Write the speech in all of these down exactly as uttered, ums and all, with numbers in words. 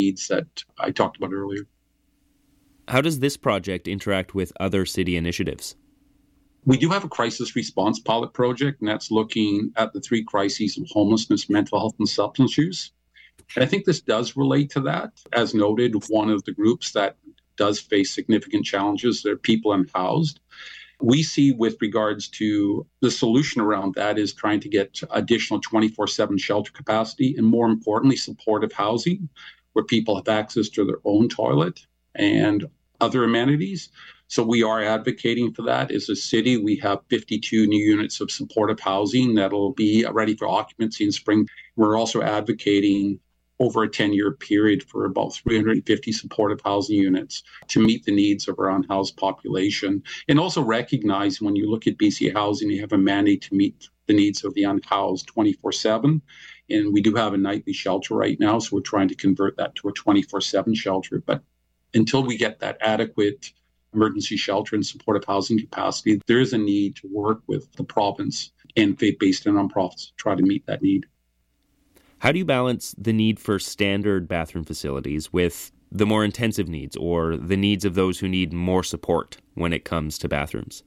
needs that I talked about earlier. How does this project interact with other city initiatives? We do have a crisis response pilot project, and that's looking at the three crises of homelessness, mental health, and substance use. And I think this does relate to that. As noted, one of the groups that does face significant challenges are people unhoused. We see with regards to the solution around that is trying to get additional twenty-four seven shelter capacity and, more importantly, supportive housing where people have access to their own toilet and other amenities. So we are advocating for that. As a city, we have fifty-two new units of supportive housing that'll be ready for occupancy in spring. We're also advocating over a ten-year period for about three hundred fifty supportive housing units to meet the needs of our unhoused population. And also recognize when you look at B C Housing, you have a mandate to meet the needs of the unhoused twenty-four seven. And we do have a nightly shelter right now, so we're trying to convert that to a twenty-four seven shelter. But until we get that adequate emergency shelter and supportive housing capacity, there is a need to work with the province and faith-based and nonprofits to try to meet that need. How do you balance the need for standard bathroom facilities with the more intensive needs or the needs of those who need more support when it comes to bathrooms?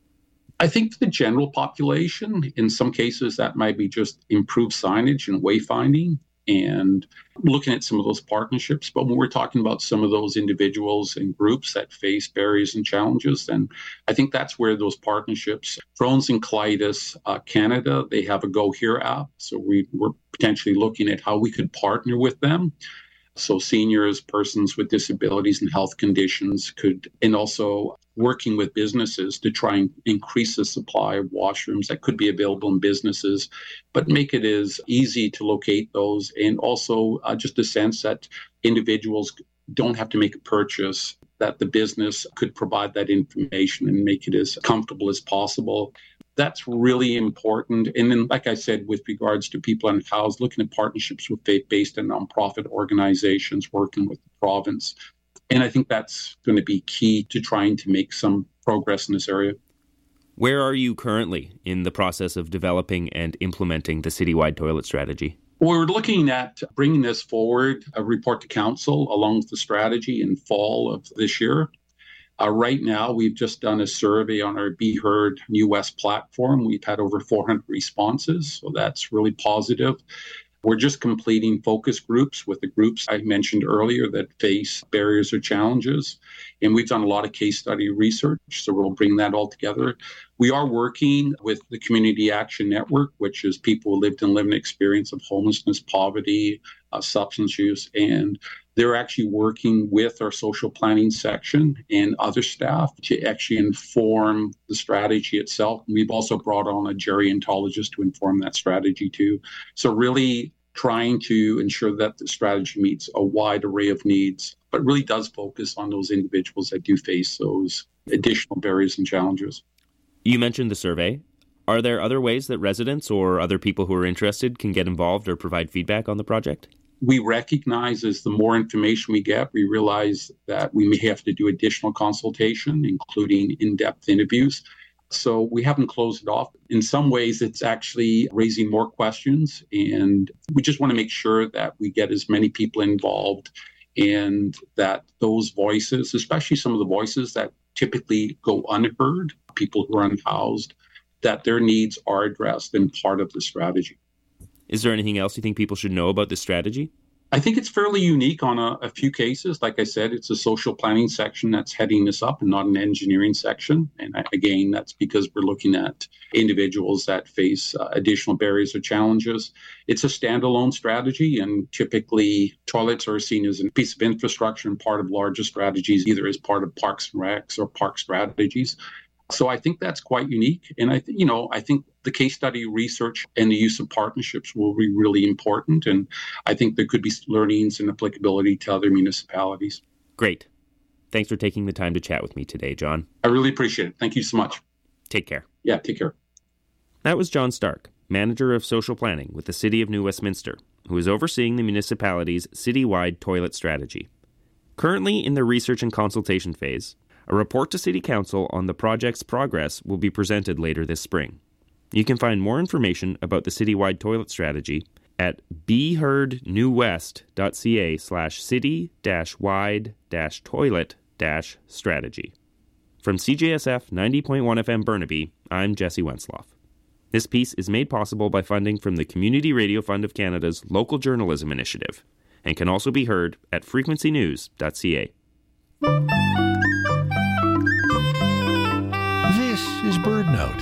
I think for the general population, in some cases, that might be just improved signage and wayfinding and looking at some of those partnerships. But when we're talking about some of those individuals and groups that face barriers and challenges, then I think that's where those partnerships, Crohn's and Colitis uh, Canada, they have a Go Here app. So we, we're potentially looking at how we could partner with them. So seniors, persons with disabilities and health conditions could, and also working with businesses to try and increase the supply of washrooms that could be available in businesses, but make it as easy to locate those. And also uh, just a sense that individuals don't have to make a purchase, that the business could provide that information and make it as comfortable as possible. That's really important. And then, like I said, with regards to people unhoused, looking at partnerships with faith-based and nonprofit organizations, working with the province. And I think that's going to be key to trying to make some progress in this area. Where are you currently in the process of developing and implementing the citywide toilet strategy? We're looking at bringing this forward, a report to council along with the strategy in fall of this year. Uh, right now, we've just done a survey on our Be Heard New West platform. We've had over four hundred responses, so that's really positive. We're just completing focus groups with the groups I mentioned earlier that face barriers or challenges. And we've done a lot of case study research, so we'll bring that all together. We are working with the Community Action Network, which is people who lived and live an experience of homelessness, poverty, uh, substance use, and they're actually working with our social planning section and other staff to actually inform the strategy itself. We've also brought on a gerontologist to inform that strategy too. So really trying to ensure that the strategy meets a wide array of needs, but really does focus on those individuals that do face those additional barriers and challenges. You mentioned the survey. Are there other ways that residents or other people who are interested can get involved or provide feedback on the project? We recognize as the more information we get, we realize that we may have to do additional consultation, including in-depth interviews. So we haven't closed it off. In some ways, it's actually raising more questions, and we just want to make sure that we get as many people involved and that those voices, especially some of the voices that typically go unheard, people who are unhoused, that their needs are addressed and part of the strategy. Is there anything else you think people should know about this strategy? I think it's fairly unique on a, a few cases. Like I said, it's a social planning section that's heading this up and not an engineering section. And again, that's because we're looking at individuals that face uh, additional barriers or challenges. It's a standalone strategy, and typically toilets are seen as a piece of infrastructure and part of larger strategies, either as part of Parks and Recs or park strategies. So I think that's quite unique. And I, th- you know, I think the case study research and the use of partnerships will be really important. And I think there could be learnings and applicability to other municipalities. Great. Thanks for taking the time to chat with me today, John. I really appreciate it. Thank you so much. Take care. Yeah, take care. That was John Stark, Manager of Social Planning with the City of New Westminster, who is overseeing the municipality's citywide toilet strategy. Currently in the research and consultation phase, a report to City Council on the project's progress will be presented later this spring. You can find more information about the citywide toilet strategy at beheardnewwest.ca slash city dash wide dash toilet dash strategy. From C J S F ninety point one F M Burnaby, I'm Jesse Wensloff. This piece is made possible by funding from the Community Radio Fund of Canada's Local Journalism Initiative and can also be heard at frequency news dot c a. This is BirdNote.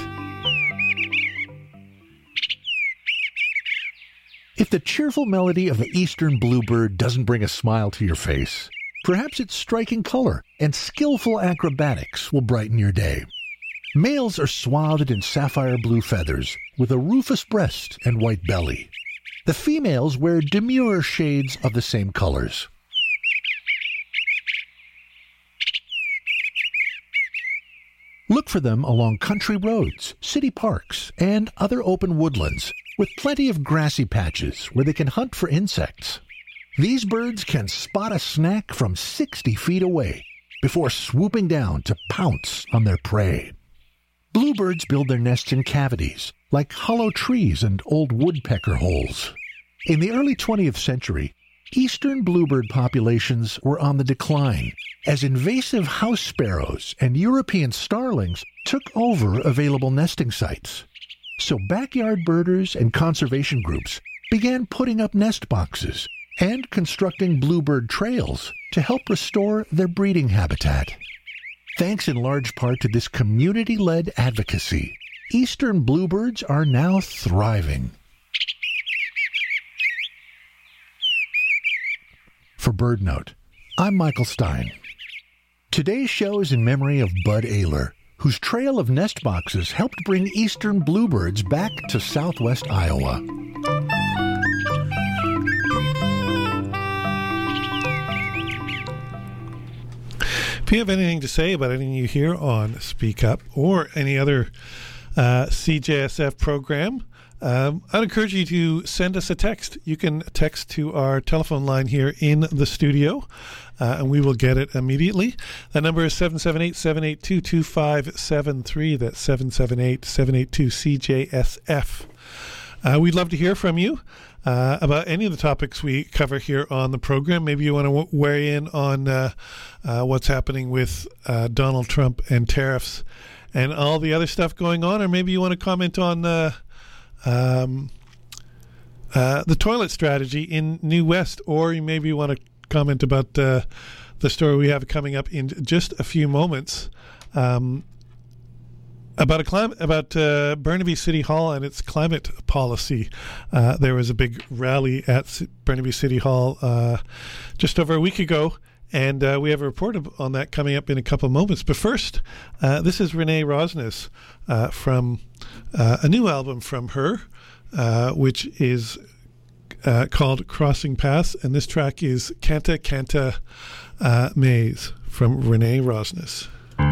If the cheerful melody of the eastern bluebird doesn't bring a smile to your face, perhaps its striking color and skillful acrobatics will brighten your day. Males are swathed in sapphire blue feathers with a rufous breast and white belly. The females wear demure shades of the same colors. Look for them along country roads, city parks, and other open woodlands with plenty of grassy patches where they can hunt for insects. These birds can spot a snack from sixty feet away before swooping down to pounce on their prey. Bluebirds build their nests in cavities, like hollow trees and old woodpecker holes. In the early twentieth century, eastern bluebird populations were on the decline as invasive house sparrows and European starlings took over available nesting sites. So backyard birders and conservation groups began putting up nest boxes and constructing bluebird trails to help restore their breeding habitat. Thanks in large part to this community-led advocacy, eastern bluebirds are now thriving. For BirdNote, I'm Michael Stein. Today's show is in memory of Bud Ayler, whose trail of nest boxes helped bring eastern bluebirds back to southwest Iowa. If you have anything to say about anything you hear on Speak Up or any other uh, C J S F program, um, I'd encourage you to send us a text. You can text to our telephone line here in the studio, uh, and we will get it immediately. That number is seven seven eight, seven eight two, two five seven three. That's seven seven eight, seven eight two, C J S F. Uh, we'd love to hear from you uh, about any of the topics we cover here on the program. Maybe you want to w- weigh in on uh, uh, what's happening with uh, Donald Trump and tariffs and all the other stuff going on, or maybe you want to comment on uh, um, uh, the toilet strategy in New West, or you maybe want to comment about uh, the story we have coming up in just a few moments. Um, About a climate, about uh, Burnaby City Hall and its climate policy. Uh, there was a big rally at C- Burnaby City Hall uh, just over a week ago, and uh, we have a report on that coming up in a couple of moments. But first, uh, this is Renee Rosnes uh, from uh, a new album from her, uh, which is uh, called Crossing Paths, and this track is Canta Canta uh, Maze from Renee Rosnes.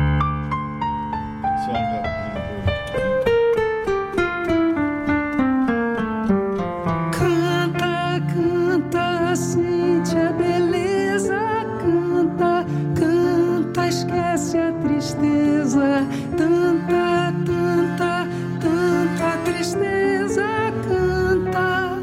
Sente a beleza, canta, canta, esquece a tristeza, tanta, tanta, tanta tristeza, canta.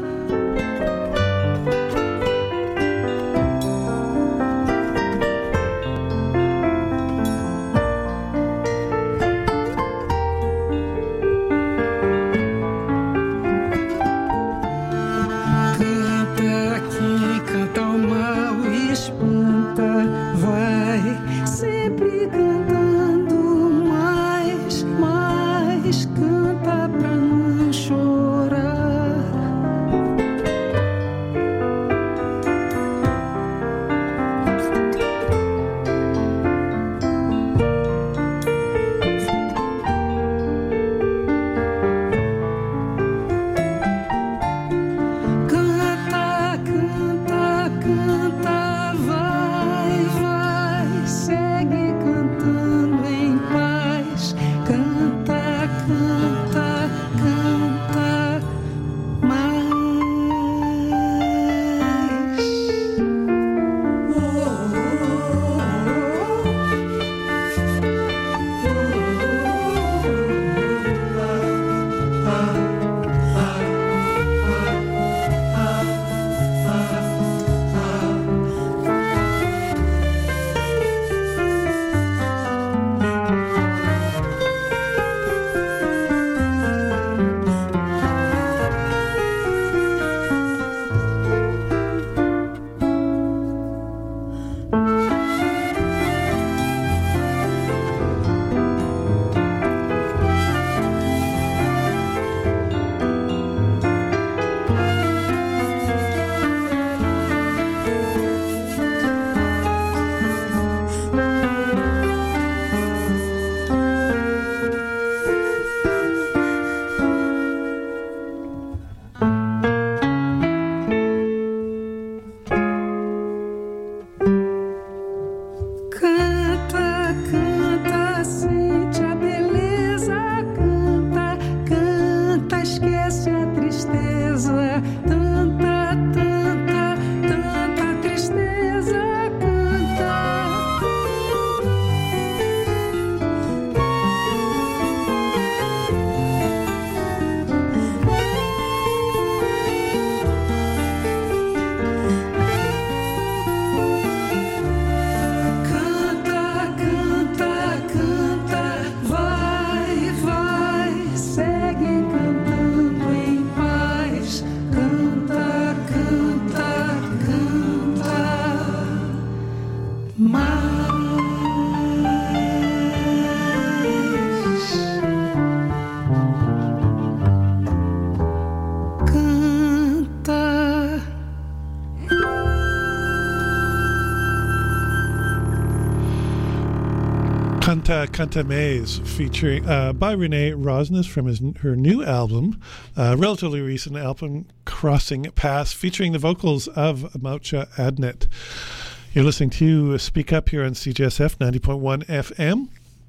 Canta Canta Maze, featuring uh, by Renee Rosnes from his her new album, uh, relatively recent album, Crossing Paths, featuring the vocals of Maucha Adnet. You're listening to Speak Up here on C J S F ninety point one F M.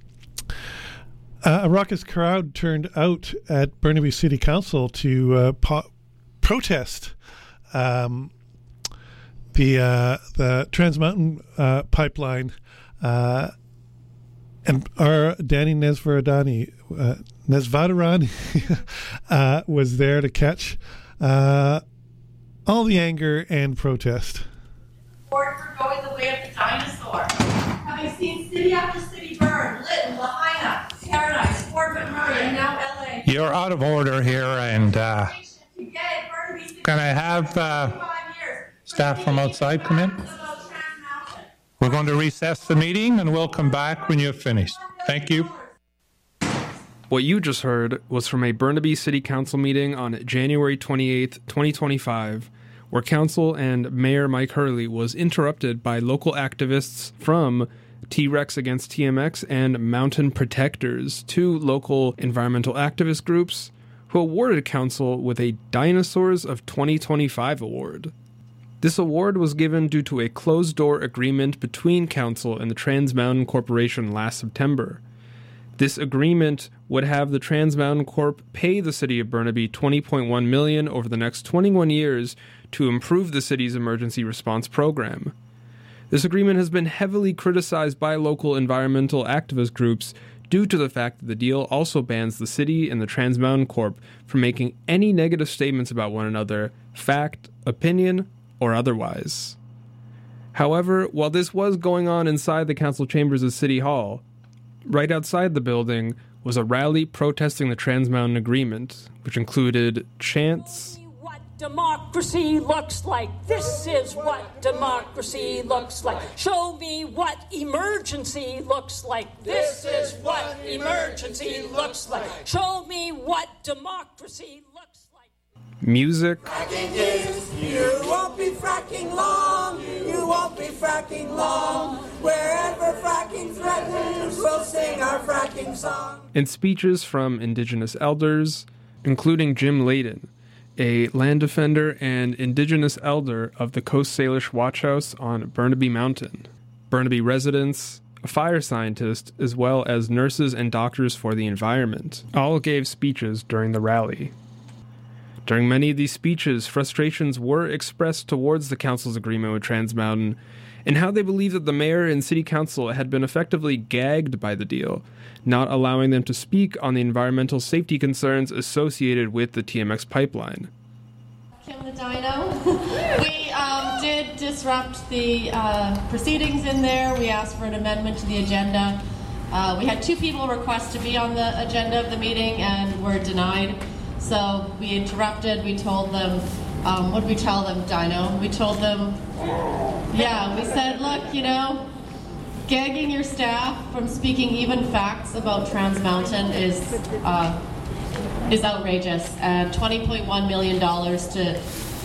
Uh, a raucous crowd turned out at Burnaby City Council to uh, po- protest um, the uh, the Trans Mountain uh, pipeline. Uh, And our Danny Nesvaradani, uh, Nesvadarani uh, was there to catch uh, all the anger and protest. For going the way of the dinosaur. Having seen city after city burn, Lytton, Lahaina, Paradise, Fort McMurray, and now L A. You're out of order here, and uh, can I have uh, staff from outside come in? We're going to recess the meeting, and we'll come back when you've finished. Thank you. What you just heard was from a Burnaby City Council meeting on January twenty-eighth, twenty twenty-five, where Council and Mayor Mike Hurley was interrupted by local activists from T-Rex Against T M X and Mountain Protectors, two local environmental activist groups who awarded Council with a Dinosaurs of twenty twenty-five award. This award was given due to a closed-door agreement between Council and the Trans Mountain Corporation last September. This agreement would have the Trans Mountain Corp pay the city of Burnaby twenty point one million dollars over the next twenty-one years to improve the city's emergency response program. This agreement has been heavily criticized by local environmental activist groups due to the fact that the deal also bans the city and the Trans Mountain Corp from making any negative statements about one another, fact, opinion, or otherwise. However, while this was going on inside the council chambers of City Hall, right outside the building was a rally protesting the Trans Mountain Agreement, which included chants. What democracy looks like. This is what democracy looks like. Show me what emergency looks like. This is what emergency looks like. Show me what democracy looks like. Music. Fracking is, you won't be fracking long, you won't be fracking long. Wherever fracking threatens, we'll sing our fracking song. And speeches from Indigenous elders, including Jim Layden, a land defender and Indigenous elder of the Coast Salish Watch House on Burnaby Mountain. Burnaby residents, a fire scientist, as well as nurses and doctors for the environment, all gave speeches during the rally. During many of these speeches, frustrations were expressed towards the council's agreement with Trans Mountain and how they believe that the mayor and city council had been effectively gagged by the deal, not allowing them to speak on the environmental safety concerns associated with the T M X pipeline. Kim the Dino. we um, did disrupt the uh, proceedings in there. We asked for an amendment to the agenda. Uh, we had two people request to be on the agenda of the meeting and were denied. So we interrupted, we told them, um, what did we tell them, Dino? We told them, yeah, we said, look, you know, gagging your staff from speaking even facts about Trans Mountain is uh, is outrageous. And twenty point one million dollars to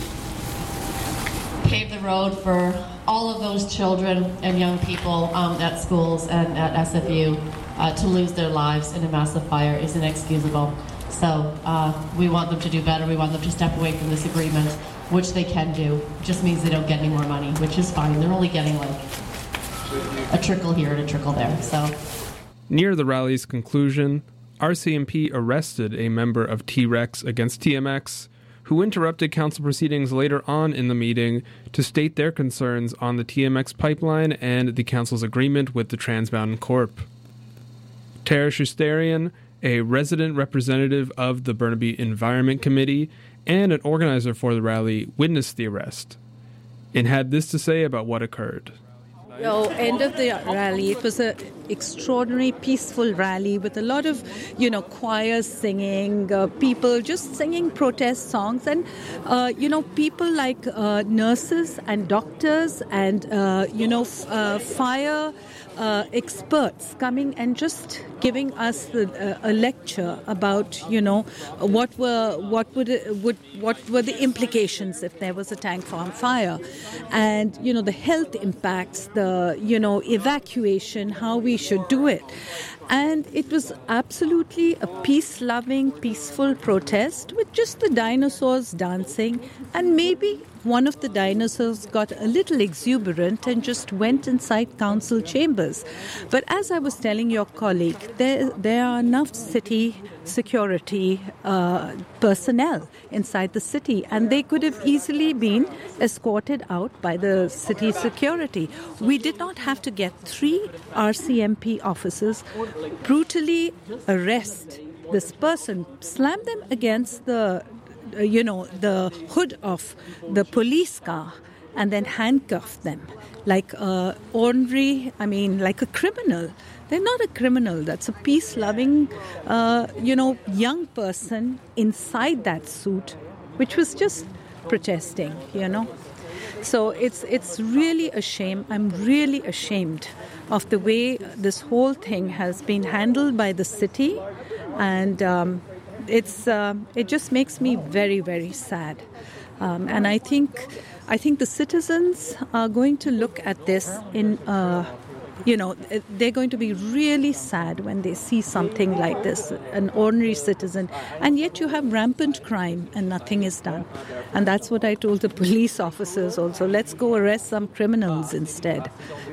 pave the road for all of those children and young people um, at schools and at S F U uh, to lose their lives in a massive fire is inexcusable. So uh, we want them to do better. We want them to step away from this agreement, which they can do. It just means they don't get any more money, which is fine. They're only getting like a trickle here and a trickle there. So, near the rally's conclusion, R C M P arrested a member of T-Rex Against T M X, who interrupted council proceedings later on in the meeting to state their concerns on the T M X pipeline and the council's agreement with the Trans Mountain Corp. Tara Shusterian, a resident representative of the Burnaby Environment Committee and an organizer for the rally, witnessed the arrest and had this to say about what occurred. So, end of the rally, it was an extraordinary, peaceful rally with a lot of, you know, choirs singing, uh, people just singing protest songs, and, uh, you know, people like uh, nurses and doctors and, uh, you know, f- uh, fire uh, experts coming and just giving us the, uh, a lecture about, you know, what were what would, it, would what were the implications if there was a tank farm fire, and, you know, the health impacts, the the, you know, evacuation, how we should do it. And it was absolutely a peace-loving, peaceful protest with just the dinosaurs dancing. And maybe one of the dinosaurs got a little exuberant and just went inside council chambers. But as I was telling your colleague, there, there are enough city security uh, personnel inside the city, and they could have easily been escorted out by the city security. We did not have to get three R C M P officers brutally arrest this person, slam them against the, uh, you know, the hood of the police car, and then handcuff them like a ornery, I mean, like a criminal. They're not a criminal. That's a peace-loving, uh, you know, young person inside that suit, which was just protesting, you know. So it's it's really a shame. I'm really ashamed of the way this whole thing has been handled by the city, and um, it's uh, it just makes me very, very sad. Um, and I think I think the citizens are going to look at this in. Uh, You know, they're going to be really sad when they see something like this, an ordinary citizen. And yet you have rampant crime and nothing is done. And that's what I told the police officers also. Let's go arrest some criminals instead.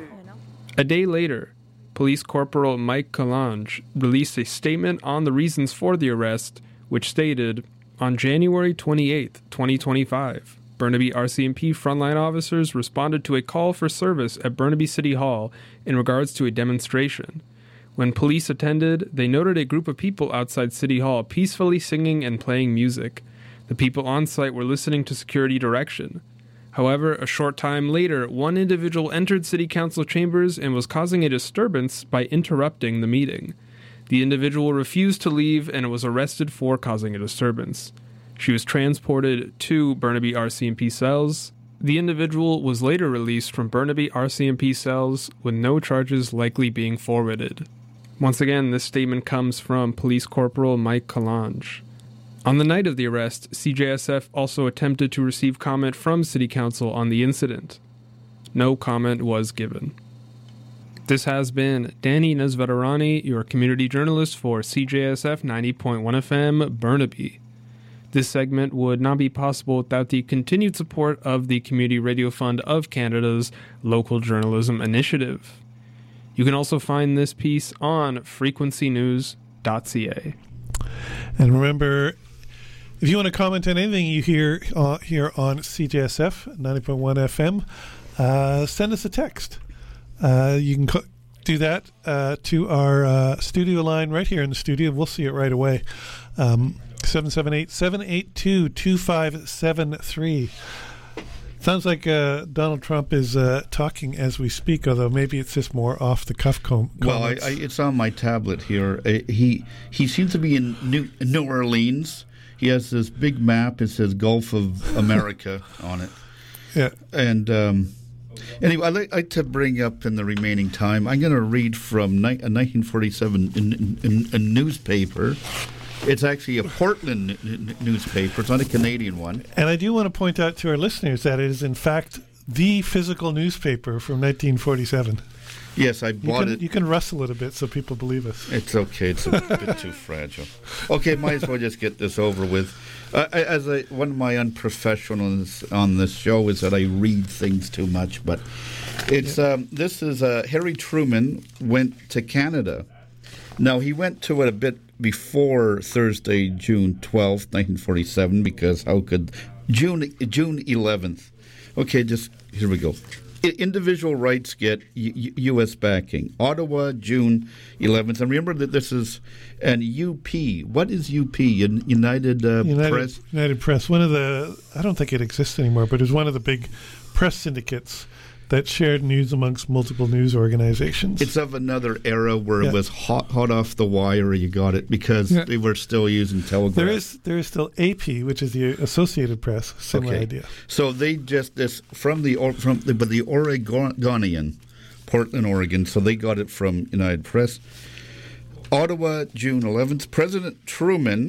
A day later, Police Corporal Mike Kalange released a statement on the reasons for the arrest, which stated, on January twenty-eighth, twenty twenty-five, Burnaby R C M P frontline officers responded to a call for service at Burnaby City Hall in regards to a demonstration. When police attended, they noted a group of people outside City Hall peacefully singing and playing music. The people on site were listening to security direction. However, a short time later, one individual entered City Council chambers and was causing a disturbance by interrupting the meeting. The individual refused to leave and was arrested for causing a disturbance. She was transported to Burnaby R C M P cells. The individual was later released from Burnaby R C M P cells with no charges likely being forwarded. Once again, this statement comes from Police Corporal Mike Kalange. On the night of the arrest, C J S F also attempted to receive comment from City Council on the incident. No comment was given. This has been Danny Nesvetarani, your community journalist for C J S F ninety point one F M, Burnaby. This segment would not be possible without the continued support of the Community Radio Fund of Canada's Local Journalism Initiative. You can also find this piece on frequency news dot c a. And remember, if you want to comment on anything you hear uh, here on C J S F ninety point one F M, uh, send us a text. Uh, you can co- do that uh, to our uh, studio line right here in the studio. We'll see it right away. Um, seven seven eight, seven eight two, two five seven three. Sounds like uh, Donald Trump is uh, talking as we speak, although maybe it's just more off-the-cuff com- comments. Well, I, I, it's on my tablet here. Uh, he he seems to be in New, New Orleans. He has this big map. It says Gulf of America on it. Yeah. And um, anyway, I'd like, like to bring up in the remaining time, I'm going to read from ni- a nineteen forty-seven in, in, in, a newspaper. It's actually a Portland n- n- newspaper. It's not a Canadian one. And I do want to point out to our listeners that it is, in fact, the physical newspaper from nineteen forty-seven. Yes, I bought you can, it. You can rustle it a bit so people believe us. It's okay. It's a bit too fragile. Okay, might as well just get this over with. Uh, as I, one of my unprofessionals on this show is that I read things too much, but it's yeah. um, this is uh, Harry Truman went to Canada. Now, he went to it a bit before Thursday, June twelfth, nineteen forty-seven, because how could June June eleventh? Okay, just here we go. Individual rights get U- U S backing. Ottawa, June eleventh. And remember that this is an U P. What is U P? United, uh, United Press? United Press. One of the, I don't think it exists anymore, but it was one of the big press syndicates that shared news amongst multiple news organizations. It's of another era where yeah. it was hot, hot off the wire. You got it because yeah. they were still using telegraph. There is, there is still A P, which is the Associated Press. Similar okay. idea. So they just this from the from the, but the Oregonian, Portland, Oregon. So they got it from United Press. Ottawa, June eleventh. President Truman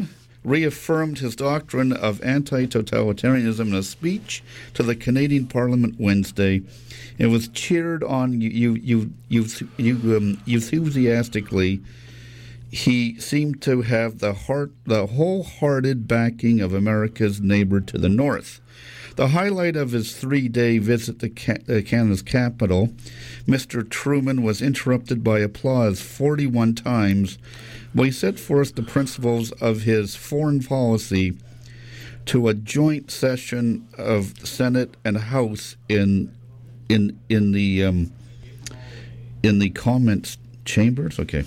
reaffirmed his doctrine of anti-totalitarianism in a speech to the Canadian Parliament Wednesday. It was cheered on you, you, you, you, you um, enthusiastically. He seemed to have the heart, the wholehearted backing of America's neighbor to the north. The highlight of his three-day visit to Canada's capital, Mister Truman was interrupted by applause forty-one times when he set forth the principles of his foreign policy to a joint session of the Senate and House in in in the um, in the comments chambers. Okay,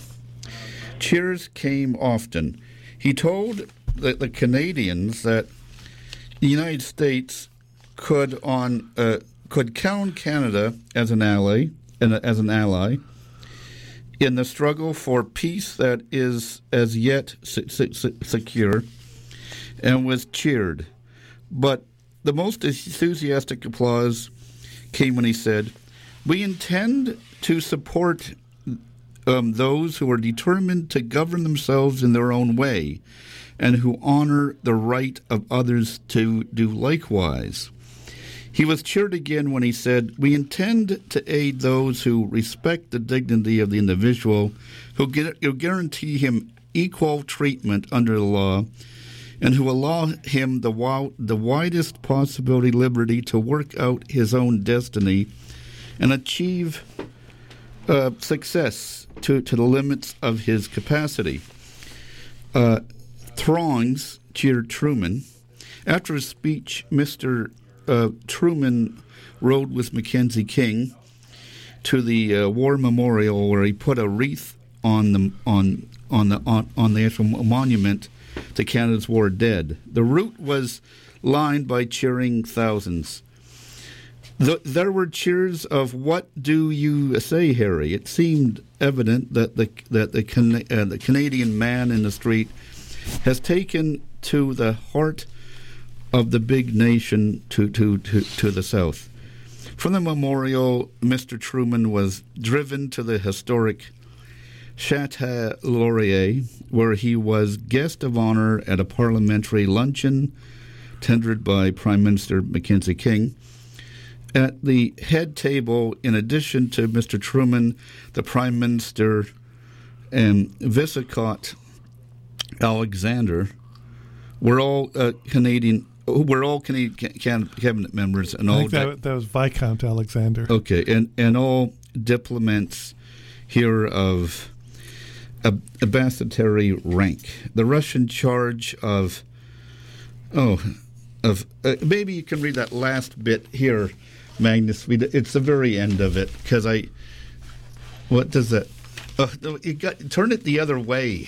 cheers came often. He told the, the Canadians that the United States could on uh, could count Canada as an ally and as an ally in the struggle for peace that is as yet se- se- secure, and was cheered. But the most enthusiastic applause came when he said, "We intend to support um, those who are determined to govern themselves in their own way and who honor the right of others to do likewise." He was cheered again when he said, "We intend to aid those who respect the dignity of the individual, who, get, who guarantee him equal treatment under the law, and who allow him the, wow, the widest possibility liberty to work out his own destiny and achieve uh, success to, to the limits of his capacity." Uh, throngs cheered Truman. After his speech, Mister Uh, Truman rode with Mackenzie King to the uh, War Memorial, where he put a wreath on the on on the on, on the actual monument to Canada's war dead. The route was lined by cheering thousands. The, there were cheers of "What do you say, Harry?" It seemed evident that the that the, Can- uh, the Canadian man in the street has taken to the heart of the big nation to, to, to, to the south. From the memorial, Mister Truman was driven to the historic Château Laurier, where he was guest of honor at a parliamentary luncheon tendered by Prime Minister Mackenzie King. At the head table, in addition to Mister Truman, the Prime Minister and Viscount Alexander were all uh, Canadian We're all Canadian cabinet members, and I all think that, that was Viscount Alexander. Okay, and, and all diplomats here of ambassadorial rank. The Russian charge of oh of uh, maybe you can read that last bit here, Magnus. It's the very end of it, because I. What does that? Oh, you got turn it the other way.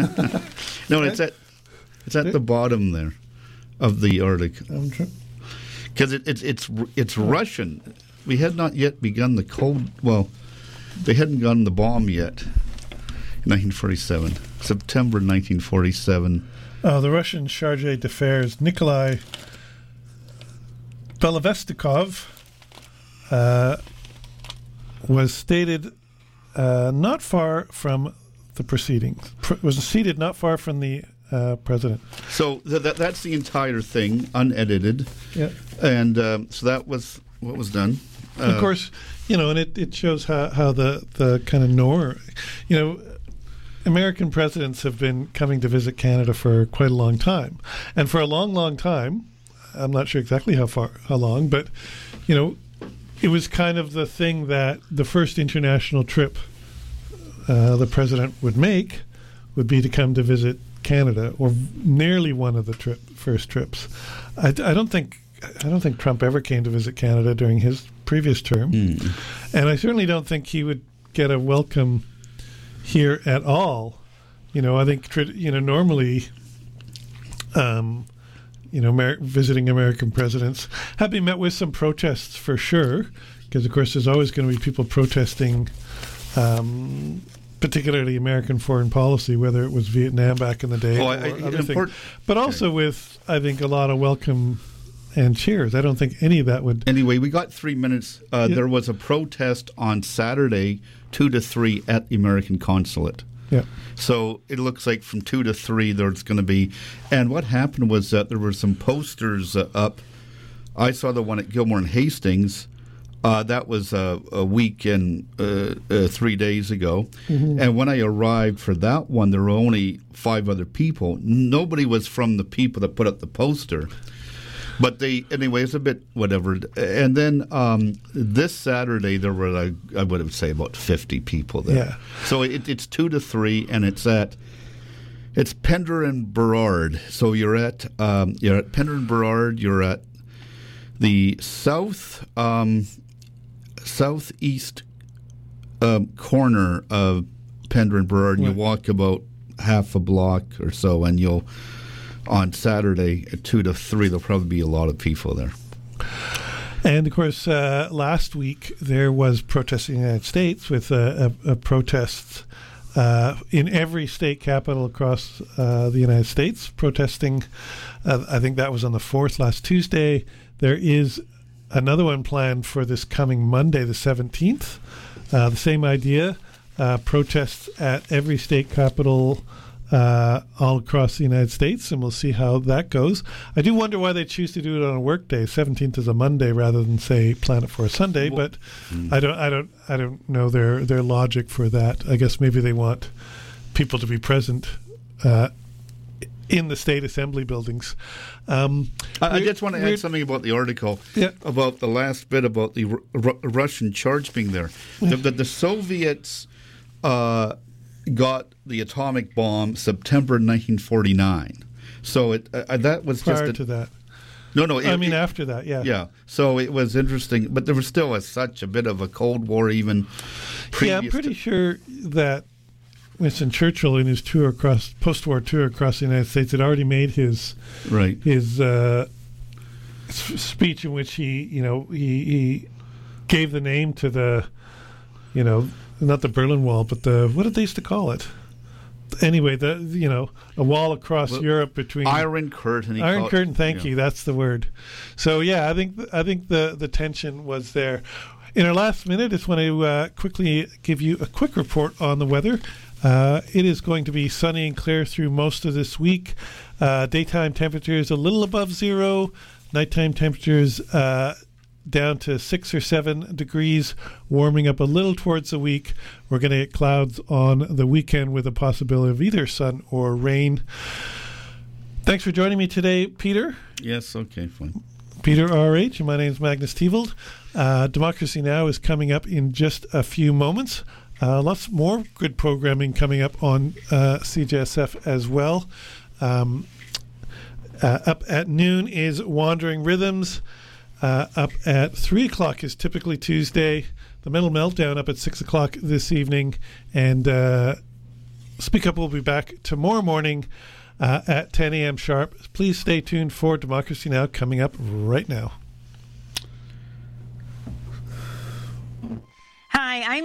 No, it's at it's at the bottom there of the article, because it, it's it's it's Russian. We had not yet begun the cold. Well, they hadn't gotten the bomb yet. In nineteen forty-seven, September nineteen forty-seven. Oh, the Russian charge d'affaires Nikolai Beloveznikov uh, was stated uh, not far from the proceedings. Pr- was seated not far from the Uh, president. So th- that that's the entire thing, unedited. Yeah. And um, so that was what was done. Uh, of course, you know, and it, it shows how, how the, the kind of norm, you know, American presidents have been coming to visit Canada for quite a long time. And for a long, long time, I'm not sure exactly how far, how long, but, you know, it was kind of the thing that the first international trip uh, the president would make would be to come to visit Canada, or nearly one of the trip, first trips. I, I don't think I don't think Trump ever came to visit Canada during his previous term, mm. and I certainly don't think he would get a welcome here at all. You know, I think you know normally, um, you know, Amer- visiting American presidents have been met with some protests for sure, because of course there's always going to be people protesting. Um, particularly American foreign policy, whether it was Vietnam back in the day oh, or I, other things. Import- but also okay. with, I think, a lot of welcome and cheers. I don't think any of that would... Anyway, we got three minutes. Uh, yeah. There was a protest on Saturday, two to three, at the American consulate. Yeah. So it looks like from two to three there's going to be. And what happened was that there were some posters uh, up. I saw the one at Gilmore and Hastings. Uh, that was uh, a week and uh, uh, three days ago. Mm-hmm. And when I arrived for that one, there were only five other people. Nobody was from the people that put up the poster. But they, anyway, it's a bit whatever. And then um, this Saturday, there were, uh, I would say, about fifty people there. Yeah. So it, it's two to three, and it's at, it's Pender and Burrard. So you're at, um, you're at Pender and Burrard. You're at the south, um, southeast um, corner of Pender and Burrard. And you walk about half a block or so, and you'll. On Saturday at two to three, there'll probably be a lot of people there. And of course, uh, last week there was protest in the United States with a, a, a protest uh, in every state capital across uh, the United States, protesting. Uh, I think that was on the fourth, last Tuesday. There is another one planned for this coming Monday, the seventeenth. Uh, the same idea, uh, protests at every state capital Uh, all across the United States, and we'll see how that goes. I do wonder why they choose to do it on a work day. seventeenth is a Monday rather than say plan it for a Sunday, but mm. I don't, I don't, I don't know their their logic for that. I guess maybe they want people to be present uh, in the state assembly buildings. Um, I, I just want to add something about the article yeah. about the last bit about the R- R- Russian charge being there. The, the, the Soviets. Uh, got the atomic bomb September nineteen forty-nine. So it uh, that was prior just a, to that. No, no. It, I mean, it, after that, yeah. Yeah. So it was interesting, but there was still a, such a bit of a Cold War even. Yeah, I'm pretty to, sure that Winston Churchill, in his tour across post-war tour across the United States, had already made his right his uh, s- speech in which he, you know, he, he gave the name to the, you know. Not the Berlin Wall, but the, what did they used to call it? Anyway, the you know, a wall across well, Europe between Iron Curtain. Iron Curtain, thank yeah. you. That's the word. So yeah, I think I think the the tension was there. In our last minute, I just want to uh, quickly give you a quick report on the weather. Uh, it is going to be sunny and clear through most of this week. Uh, daytime temperatures a little above zero. Nighttime temperatures uh, down to six or seven degrees, warming up a little towards the week. We're going to get clouds on the weekend with a possibility of either sun or rain. Thanks for joining me today, Peter. Yes, okay, fine. Peter R H, and my name is Magnus Tevold. Uh, Democracy Now! Is coming up in just a few moments. Uh, lots more good programming coming up on uh, C J S F as well. Um, uh, up at noon is Wandering Rhythms. Uh, up at three o'clock is typically Tuesday. The Metal Meltdown up at six o'clock this evening. And uh, Speak Up will be back tomorrow morning uh, at ten a.m. sharp. Please stay tuned for Democracy Now! Coming up right now. Hi, I'm